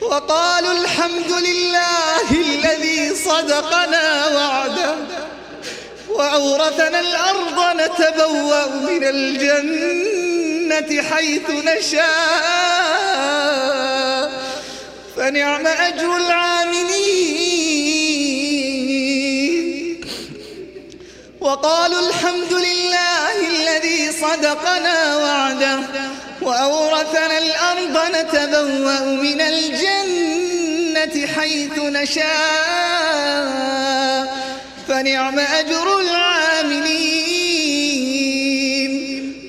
وقالوا الحمد لله الذي صدقنا وعده وأورثنا الأرض نتبوأ من الجنة حيث نشاء فنعم أجر العاملين. وقالوا الحمد لله الذي صدقنا وعده وأورثنا الأرض نتبوأ من الجنة حيث نشاء فنعم أجر العاملين.